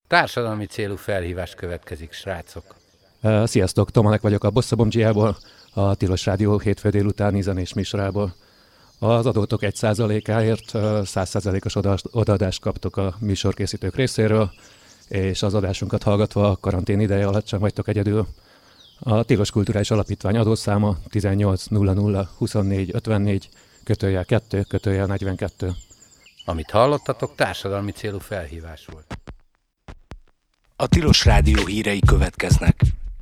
Társadalmi célú felhívás következik, srácok. Sziasztok, Tomanek vagyok a Bosszabomcsiából, a Tilos Rádió hétfő délutáni zenés műsorából. Az adótok 1%-áért 100%-os odaadást kaptok a műsorkészítők részéről, és az adásunkat hallgatva a karantén ideje alatt sem vagytok egyedül. A Tilos Kulturális Alapítvány adószáma 1800 24 54 /2 /42. Amit hallottatok, társadalmi célú felhívás volt. A Tilos Rádió hírei következnek.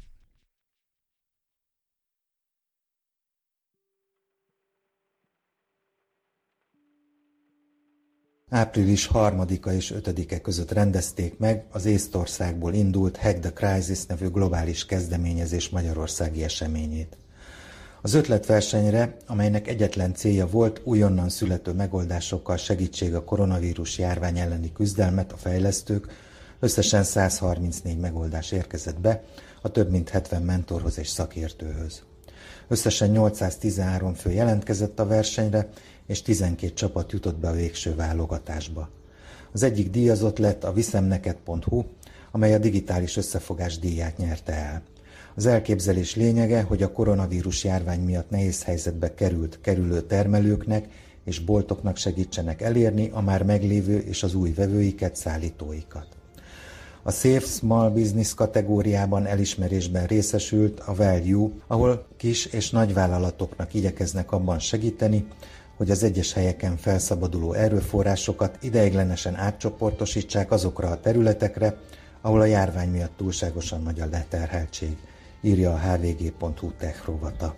Április 3-a és 5-e között rendezték meg az Észtországból indult Hack the Crisis nevű globális kezdeményezés magyarországi eseményét. Az ötletversenyre, amelynek egyetlen célja volt újonnan születő megoldásokkal segítség a koronavírus járvány elleni küzdelmet a fejlesztők, összesen 134 megoldás érkezett be a több mint 70 mentorhoz és szakértőhöz. Összesen 813 fő jelentkezett a versenyre, és 12 csapat jutott be a végső válogatásba. Az egyik díjazott lett a viszemneked.hu, amely a digitális összefogás díját nyerte el. Az elképzelés lényege, hogy a koronavírus járvány miatt nehéz helyzetbe kerülő termelőknek és boltoknak segítsenek elérni a már meglévő és az új vevőiket, szállítóikat. A Safe Small Business kategóriában elismerésben részesült a Value, ahol kis és nagyvállalatoknak igyekeznek abban segíteni, hogy az egyes helyeken felszabaduló erőforrásokat ideiglenesen átcsoportosítsák azokra a területekre, ahol a járvány miatt túlságosan nagy a leterheltség, írja a hvg.hu tech rovata.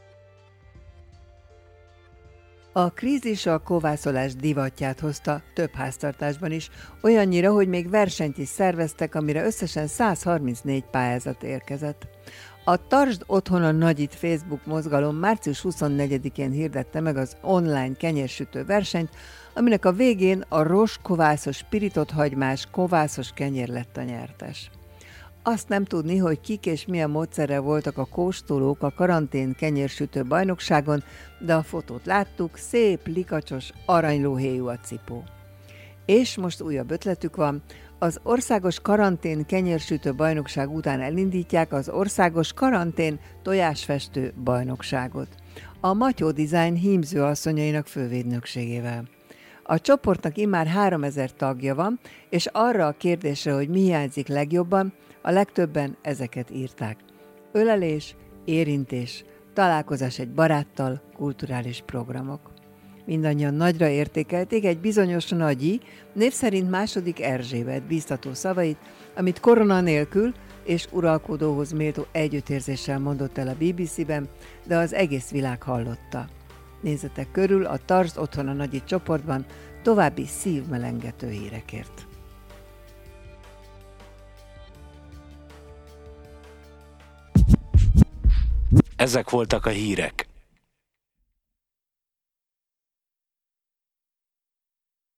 A krízis a kovászolás divatját hozta több háztartásban is, olyannyira, hogy még versenyt is szerveztek, amire összesen 134 pályázat érkezett. A Tartsd Otthon a Nagyit Facebook mozgalom március 24-én hirdette meg az online kenyérsütő versenyt, aminek a végén a Ros kovászos pirított hagymás kovászos kenyér lett a nyertes. Azt nem tudni, hogy kik és milyen módszerrel voltak a kóstolók a karantén kenyérsütő bajnokságon, de a fotót láttuk, szép, likacsos, aranylóhéjú a cipó. És most újabb ötletük van, az országos karantén kenyérsütő bajnokság után elindítják az országos karantén tojásfestő bajnokságot. A Matyó Design hímző asszonyainak fővédnökségével. A csoportnak immár 3000 tagja van, és arra a kérdésre, hogy mi hiányzik legjobban, a legtöbben ezeket írták. Ölelés, érintés, találkozás egy baráttal, kulturális programok. Mindannyian nagyra értékelték egy bizonyos Nagyi, név szerint második Erzsébet bíztató szavait, amit korona nélkül és uralkodóhoz méltó együttérzéssel mondott el a BBC-ben, de az egész világ hallotta. Nézzetek körül a Tartsd Otthon a Nagyi csoportban további szívmelengető hírekért. Ezek voltak a hírek.